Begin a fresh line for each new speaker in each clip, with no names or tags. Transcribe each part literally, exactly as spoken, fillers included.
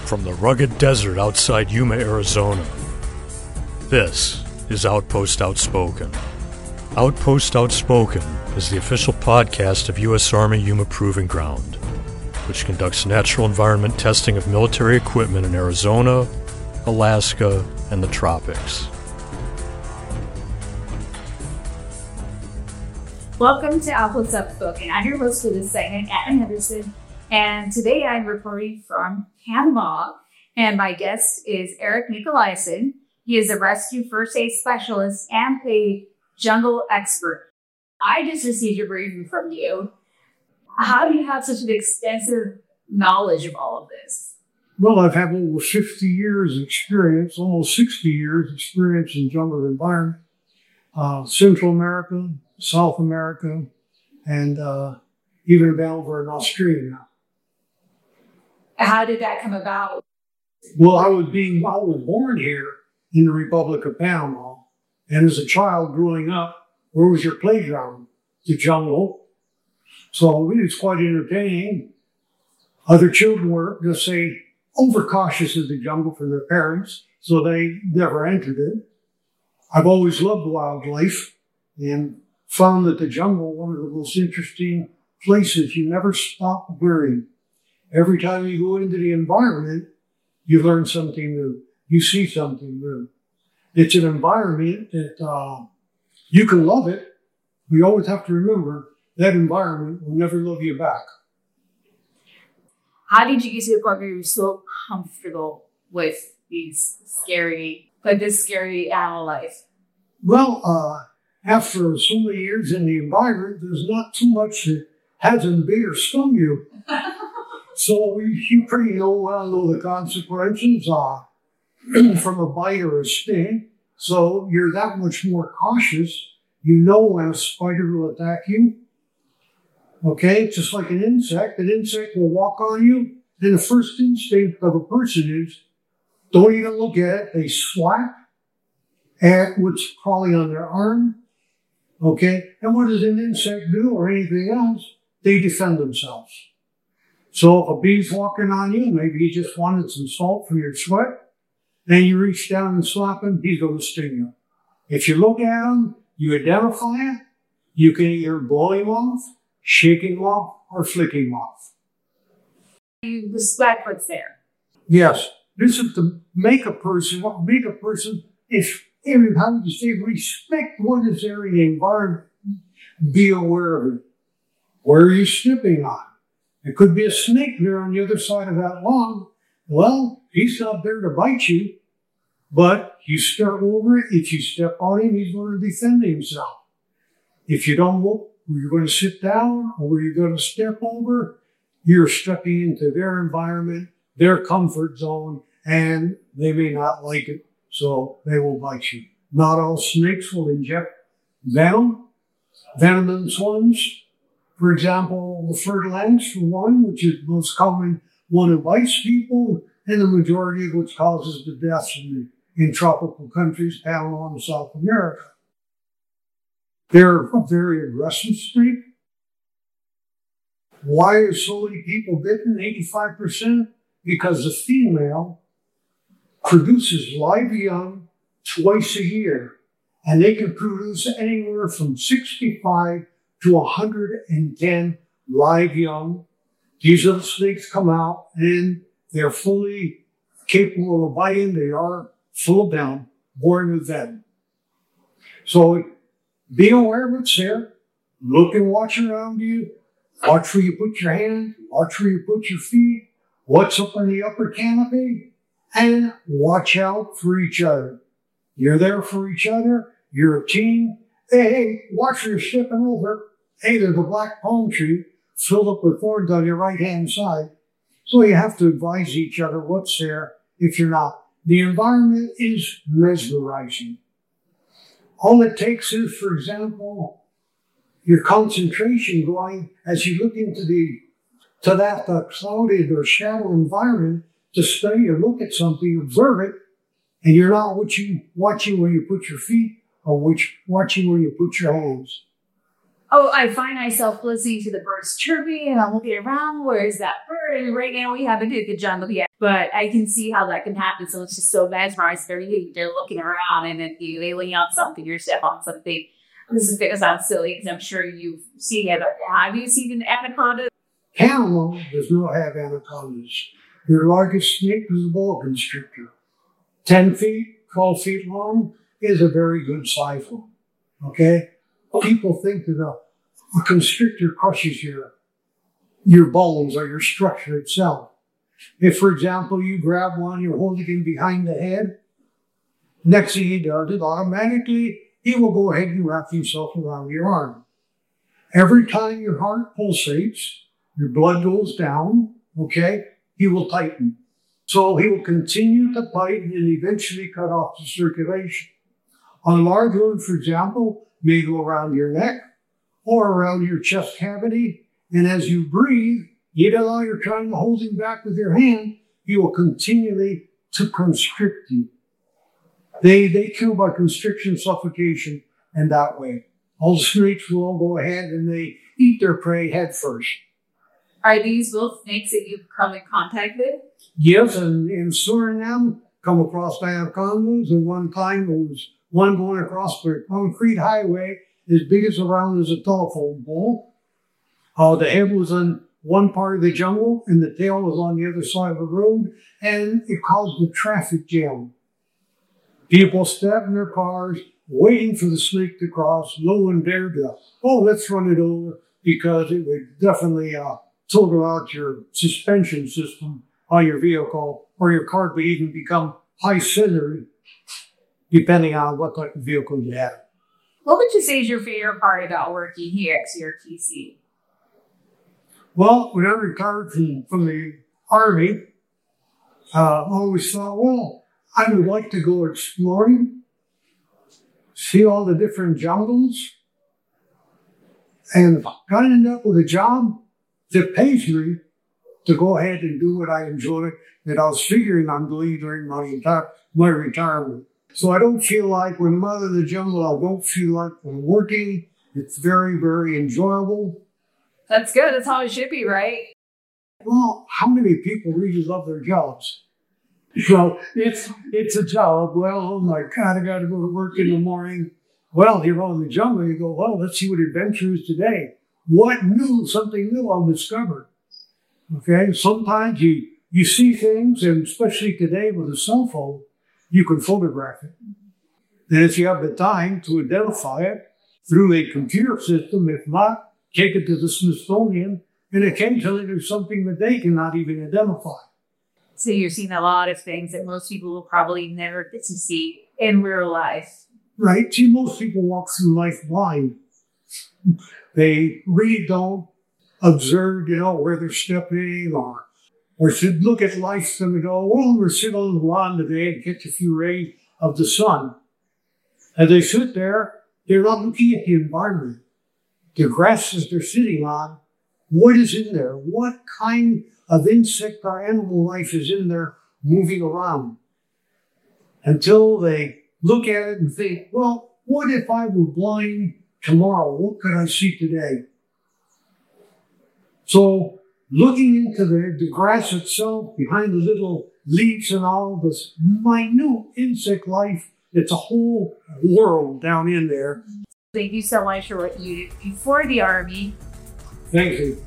From the rugged desert outside Yuma, Arizona, this is Outpost Outspoken. Outpost Outspoken is the official podcast of U S Army Yuma Proving Ground, which conducts natural environment testing of military equipment in Arizona, Alaska, and the tropics.
Welcome to Outpost Outspoken. I'm your host for this segment, Adam Henderson, and today I'm reporting from Panama, and my guest is Eric Nicolaisen. He is a rescue first aid specialist and a jungle expert. I just received a briefing from you. How do you have such an extensive knowledge of all of this?
Well, I've had over fifty years experience, almost sixty years experience in jungle environment, uh, Central America, South America, and uh, even down over in Australia now.
How did that come about?
Well, I was being, I was born here in the Republic of Panama, and as a child growing up, where was your playground? The jungle. So it was quite entertaining. Other children were, just say, overcautious of the jungle for their parents, so they never entered it. I've always loved wildlife and found that the jungle, one of the most interesting places. You never stop learning. Every time you go into the environment, you learn something new. You see something new. It's an environment that uh, you can love it. We always have to remember that environment will never love you back.
How did you get to the point where you were so comfortable with these scary, like this scary animal life?
Well, uh, after so many years in the environment, there's not too much that hasn't bit or stung you. So you, you pretty know, well know the consequences uh, from a bite or a sting. So you're that much more cautious. You know when a spider will attack you. Okay, just like an insect. An insect will walk on you, and the first instinct of a person is, don't even look at it. They swat at what's crawling on their arm. Okay, and what does an insect do or anything else? They defend themselves. So if a bee's walking on you, maybe he just wanted some salt from your sweat, and you reach down and slap him, he's going to sting you. If you look at him, you identify it, you can either blow him off, shake him off, or flick him off.
You respect what's there.
Yes. This is to make a person, make a person, if, if how would you say, respect what is there in the environment. Be aware of it. Where are you stepping on? It could be a snake there on the other side of that lawn. Well, he's not there to bite you, but you step over it. If you step on him, he's going to defend himself. If you don't look where you're going to sit down or where you're going to step over, you're stepping into their environment, their comfort zone, and they may not like it, so they will bite you. Not all snakes will inject venom, venomous ones. For example, the fer-de-lance for one, which is the most common one that bites people, and the majority of which causes the deaths in, the, in tropical countries, Panama and South America. They're a very aggressive snake. Why are so many people bitten? eighty-five percent? Because the female produces live young twice a year, and they can produce anywhere from sixty-five to one hundred ten live young. These little snakes come out and they're fully capable of biting. They are full of venom, born with venom. So be aware of what's there. Look and watch around you. Watch where you put your hand. Watch where you put your feet. What's up in the upper canopy. And watch out for each other. You're there for each other. You're a team. Hey, hey, watch where you're stepping over. Hey, there's a black palm tree filled up with thorns on your right-hand side. So you have to advise each other what's there if you're not. The environment is mesmerizing. All it takes is, for example, your concentration going as you look into the to that uh, clouded or shadow environment to study or look at something, observe it, and you're not watching, watching where you put your feet or which, watching where you put your hands.
Oh, I find myself listening to the birds chirping and I'm looking around. Where is that bird? And right now we haven't hit the jungle yet, but I can see how that can happen. So it's just so mesmerized. They're, they're looking around and then you they lay on something, you step on something. This is going to sound silly because I'm sure you've seen it. Have you seen an anaconda?
Panama does not have anacondas. Their largest snake is a boa constrictor. ten feet, twelve feet long is a very good size one. Okay? People think that a, a constrictor crushes your, your bones or your structure itself. If, for example, you grab one, you're holding him behind the head, next thing he does is automatically he will go ahead and wrap himself around your arm. Every time your heart pulsates, your blood goes down, okay, he will tighten. So he will continue to bite and eventually cut off the circulation. On a large one, for example, may go around your neck or around your chest cavity. And as you breathe, even though you're trying to hold him back with your hand, he will continually to constrict you. They, they kill by constriction, suffocation, and that way. All the snakes will all go ahead and they eat their prey head first.
Are these both snakes that you've come in contact with?
Yes, and in Suriname, come across anacondas, and one time there was one going across the concrete highway as big as around as a telephone pole. Uh, the head was on one part of the jungle and the tail was on the other side of the road, and it caused a traffic jam. People sat in their cars waiting for the snake to cross. No one dared to, oh, let's run it over, because it would definitely uh, total out your suspension system on your vehicle, or your car would even become high-centered, depending on what type of vehicle you have.
What would you say is your favorite part about working here at C R T C?
Well, when I retired from, from the Army, uh, I always thought, well, I would like to go exploring, see all the different jungles, and got to end up with a job that pays me to go ahead and do what I enjoy, that I was figuring on doing during my, retire- my retirement. So I don't feel like when I'm out of the jungle, I don't feel like I'm working. It's very, very enjoyable.
That's good. That's how it should be, right?
Well, how many people really love their jobs? So it's it's a job. Well, oh my God, I got to go to work in the morning. Well, you're out in the jungle. You go, well, let's see what adventure is today. What new, something new I'll discover. Okay, sometimes you, you see things, and especially today with a cell phone, you can photograph it. And if you have the time to identify it through a computer system, if not, take it to the Smithsonian, and occasionally there's something that they cannot even identify.
So you're seeing a lot of things that most people will probably never get to see in real life.
Right. See, most people walk through life blind. They really don't observe, you know, where they're stepping, or or should look at life and go, well, we're sitting on the lawn today and catch a few rays of the sun. As they sit there, they're not looking at the environment. The grasses they're sitting on, what is in there? What kind of insect or animal life is in there moving around? Until they look at it and think, well, what if I were blind tomorrow? What could I see today? So looking into the, the grass itself, behind the little leaves and all this minute insect life, it's a whole world down in there.
Thank you so much for what you did before the Army.
Thank you.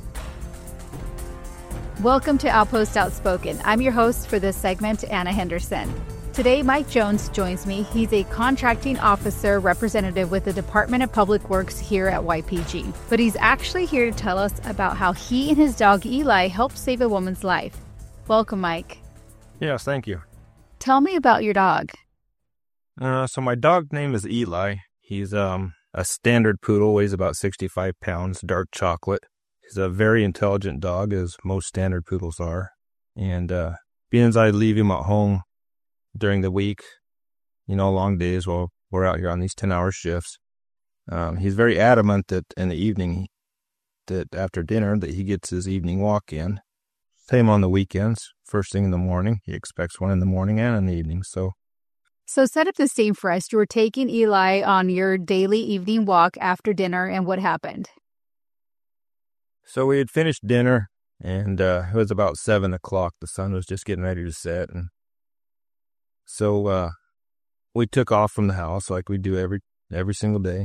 Welcome to Outpost Outspoken. I'm your host for this segment, Anna Henderson. Today, Mike Jones joins me. He's a contracting officer representative with the Department of Public Works here at Y P G. But he's actually here to tell us about how he and his dog Eli helped save a woman's life. Welcome, Mike.
Yes, thank you.
Tell me about your dog.
Uh, so my dog name is Eli. He's um a standard poodle, weighs about sixty-five pounds, dark chocolate. He's a very intelligent dog, as most standard poodles are. And uh, being as I leave him at home during the week, you know, long days while we're out here on these ten-hour shifts, um, he's very adamant that in the evening, that after dinner, that he gets his evening walk in. Same on the weekends, first thing in the morning. He expects one in the morning and in the evening. So
So set up the scene for us. You were taking Eli on your daily evening walk after dinner, and what happened?
So we had finished dinner, and uh, it was about seven o'clock. The sun was just getting ready to set, and so uh, we took off from the house like we do every every single day,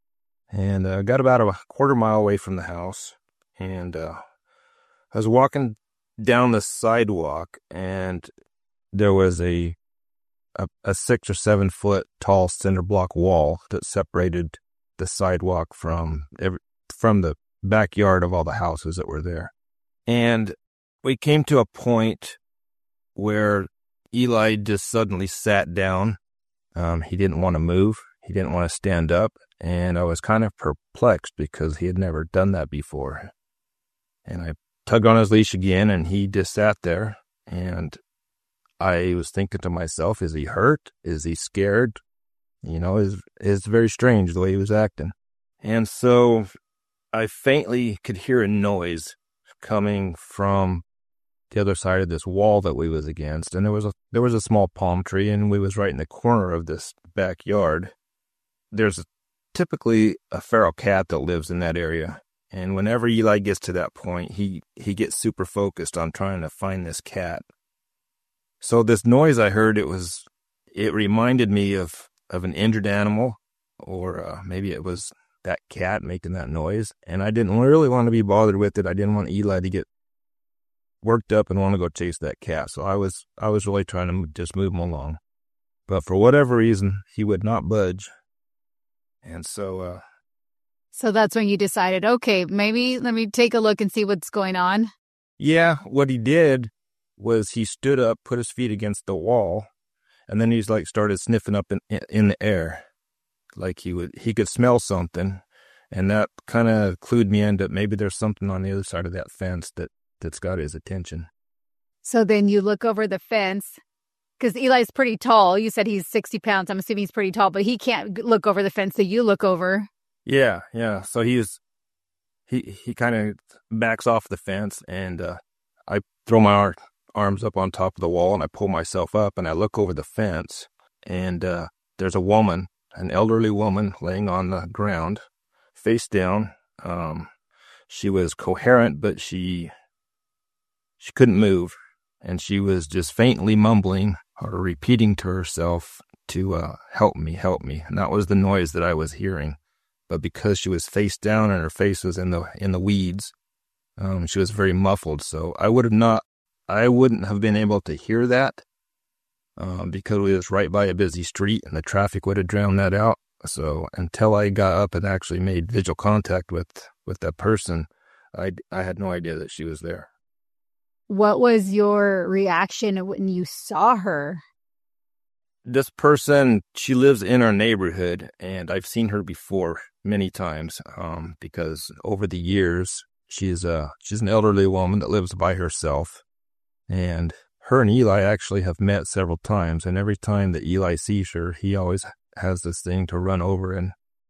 and uh, got about a quarter mile away from the house, and uh, I was walking down the sidewalk, and there was a A, a six or seven foot tall cinder block wall that separated the sidewalk from every, from the backyard of all the houses that were there. And we came to a point where Eli just suddenly sat down. Um, he didn't want to move. He didn't want to stand up. And I was kind of perplexed because he had never done that before. And I tugged on his leash again, and he just sat there. And I was thinking to myself, is he hurt? Is he scared? You know, it's, it's very strange the way he was acting. And so I faintly could hear a noise coming from the other side of this wall that we was against. And there was a there was a small palm tree, and we was right in the corner of this backyard. There's typically a feral cat that lives in that area. And whenever Eli gets to that point, he, he gets super focused on trying to find this cat. So this noise I heard, it was, it reminded me of, of an injured animal, or uh, maybe it was that cat making that noise. And I didn't really want to be bothered with it. I didn't want Eli to get worked up and want to go chase that cat. So I was, I was really trying to just move him along. But for whatever reason, he would not budge. And so, uh,
So that's when you decided, okay, maybe let me take a look and see what's going on.
Yeah, what he did was he stood up, put his feet against the wall, and then he's like started sniffing up in in the air, like he would he could smell something, and that kind of clued me in that maybe there's something on the other side of that fence that that's got his attention.
So then you look over the fence, because Eli's pretty tall. You said he's sixty pounds. I'm assuming he's pretty tall, but he can't look over the fence. So you look over.
Yeah, yeah. So he's he he kind of backs off the fence, and uh, I throw my ar- arms up on top of the wall, and I pull myself up, and I look over the fence, and uh, there's a woman, an elderly woman, laying on the ground, face down. Um, she was coherent, but she she couldn't move, and she was just faintly mumbling or repeating to herself to uh, help me, help me. And that was the noise that I was hearing. But because she was face down and her face was in the in the weeds, um, she was very muffled. So I would have not, I wouldn't have been able to hear that um, because we was right by a busy street, and the traffic would have drowned that out. So until I got up and actually made visual contact with with that person, I I had no idea that she was there.
What was your reaction when you saw her?
This person, she lives in our neighborhood, and I've seen her before many times um, because over the years, she's a, she's an elderly woman that lives by herself, and her and Eli actually have met several times, and every time that Eli sees her, he always has this thing to run over and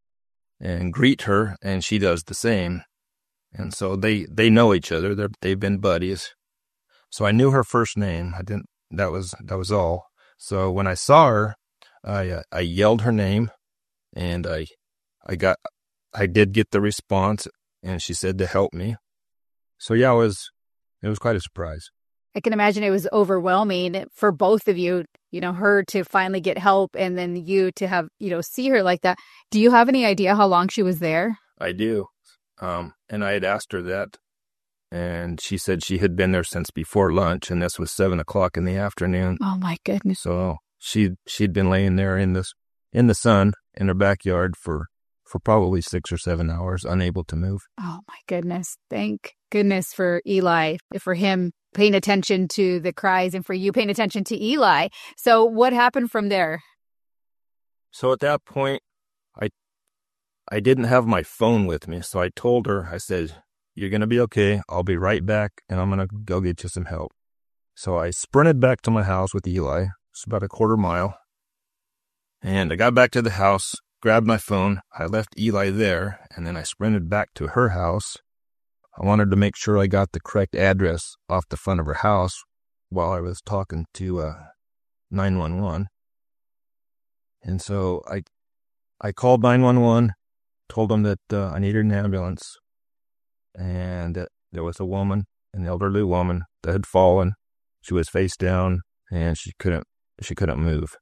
and greet her, and she does the same. And so they, they know each other. They're, they've been buddies. So I knew her first name. I didn't, that was, that was all. So when I saw her, I uh, I yelled her name, and I I got I did get the response, and she said to help me. So yeah, it was it was quite a surprise.
I can imagine it was overwhelming for both of you, you know, her to finally get help, and then you to have, you know, see her like that. Do you have any idea how long she was there?
I do. Um, and I had asked her that, and she said she had been there since before lunch, and this was seven o'clock in the afternoon.
Oh my goodness!
So she she'd been laying there in this in the sun in her backyard for for probably six or seven hours, unable to move.
Oh my goodness! Thank goodness for Eli, for him paying attention to the cries, and for you paying attention to Eli. So what happened from there?
So at that point, I I didn't have my phone with me, so I told her, I said, "You're going to be okay. I'll be right back, and I'm going to go get you some help." So I sprinted back to my house with Eli. It's about a quarter mile. And I got back to the house, grabbed my phone. I left Eli there, and then I sprinted back to her house. I wanted to make sure I got the correct address off the front of her house while I was talking to uh, nine one one. And so I I called nine one one, told them that uh, I needed an ambulance, and that there was a woman, an elderly woman, that had fallen. She was face down, and she couldn't she couldn't move.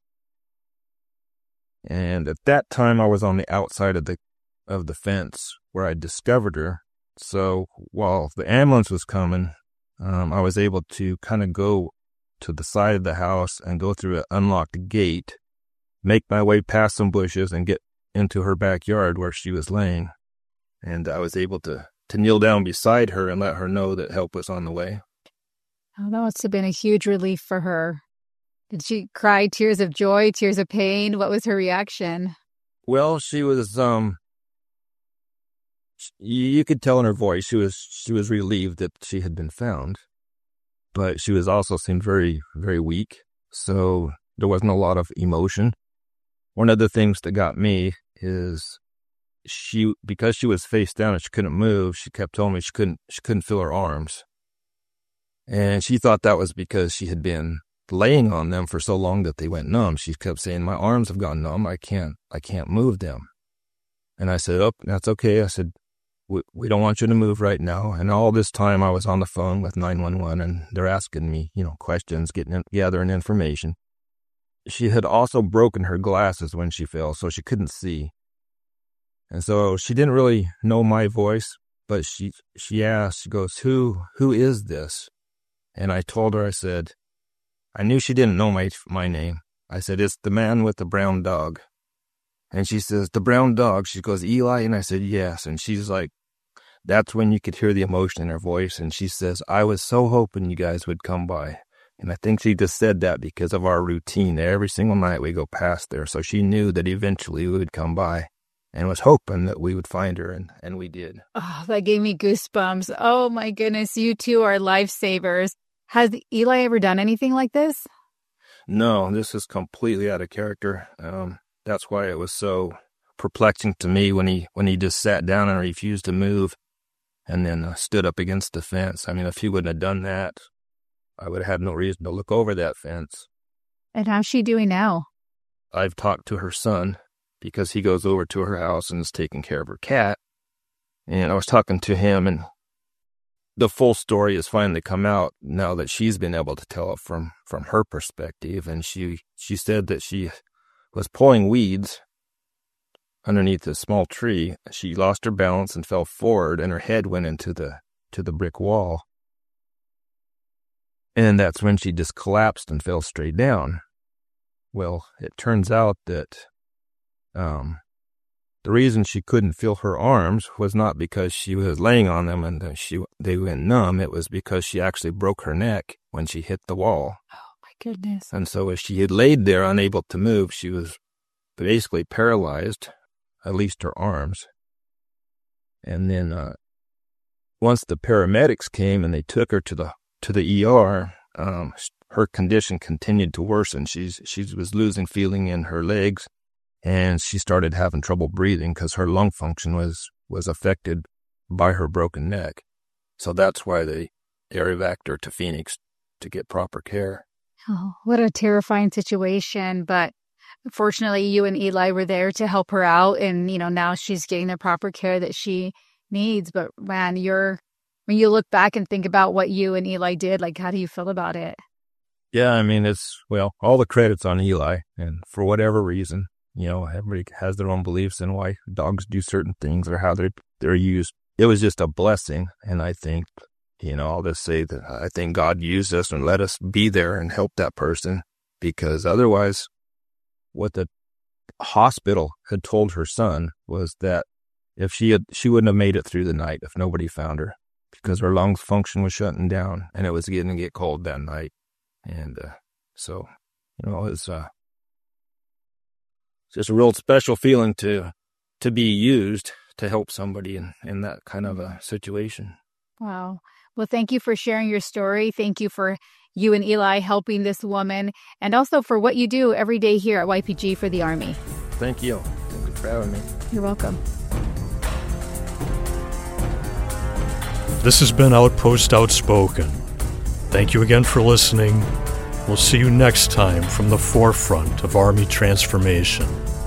And at that time, I was on the outside of the of the fence where I discovered her. So while the ambulance was coming, um, I was able to kind of go to the side of the house and go through an unlocked gate, make my way past some bushes and get into her backyard where she was laying. And I was able to, to kneel down beside her and let her know that help was on the way.
Oh, that must have been a huge relief for her. Did she cry tears of joy, tears of pain? What was her reaction?
Well, she was, um, you could tell in her voice, she was, she was relieved that she had been found, but she was also seemed very, very weak. So there wasn't a lot of emotion. One of the things that got me is she, because she was face down and she couldn't move, she kept telling me she couldn't, she couldn't feel her arms. And she thought that was because she had been laying on them for so long that they went numb. She kept saying, my arms have gone numb. I can't, I can't move them. And I said, oh, that's okay. I said, we, we don't want you to move right now. And all this time I was on the phone with nine one one and they're asking me, you know, questions, getting, in, gathering information. She had also broken her glasses when she fell, so she couldn't see. And so she didn't really know my voice, but she, she asked, she goes, who, who is this? And I told her, I said, I knew she didn't know my, my name. I said, it's the man with the brown dog. And she says, the brown dog. She goes, Eli? And I said, yes. And she's like, that's when you could hear the emotion in her voice. And she says, I was so hoping you guys would come by. And I think she just said that because of our routine. Every single night we go past there. So she knew that eventually we would come by and was hoping that we would find her. And, and we did.
Oh, that gave me goosebumps. Oh, my goodness. You two are lifesavers. Has Eli ever done anything like this?
No, this is completely out of character. Um, that's why it was so perplexing to me when he when he just sat down and refused to move and then uh, stood up against the fence. I mean, if he wouldn't have done that, I would have had no reason to look over that fence.
And how's she doing now?
I've talked to her son because he goes over to her house and is taking care of her cat. And I was talking to him, and the full story has finally come out now that she's been able to tell it from, from her perspective. And she, she said that she was pulling weeds underneath a small tree. She lost her balance and fell forward, and her head went into the, to the brick wall. And that's when she just collapsed and fell straight down. Well, it turns out that um, the reason she couldn't feel her arms was not because she was laying on them and she they went numb. It was because she actually broke her neck when she hit the wall.
Oh, my goodness.
And so as she had laid there unable to move, she was basically paralyzed, at least her arms. And then uh, once the paramedics came and they took her to the to the E R, um, her condition continued to worsen. She's she was losing feeling in her legs, and she started having trouble breathing because her lung function was, was affected by her broken neck. So that's why they air-evac'd her to Phoenix to get proper care.
Oh, what a terrifying situation. But fortunately, you and Eli were there to help her out, and, you know, now she's getting the proper care that she needs. But, man, you're... when you look back and think about what you and Eli did, like, how do you feel about it?
Yeah, I mean, it's, well, all the credit's on Eli. And for whatever reason, you know, everybody has their own beliefs in why dogs do certain things or how they're, they're used. It was just a blessing. And I think, you know, I'll just say that I think God used us and let us be there and help that person, because otherwise what the hospital had told her son was that if she had, she wouldn't have made it through the night if nobody found her, because her lungs function was shutting down and it was getting to get cold that night. And uh, so, you know, it's uh, just a real special feeling to to be used to help somebody in, in that kind of a situation.
Wow. Well, thank you for sharing your story. Thank you for you and Eli helping this woman, and also for what you do every day here at Y P G for the Army.
Thank you. Thank you for having me.
You're welcome.
This has been Outpost Outspoken. Thank you again for listening, We'll see you next time from the forefront of Army transformation.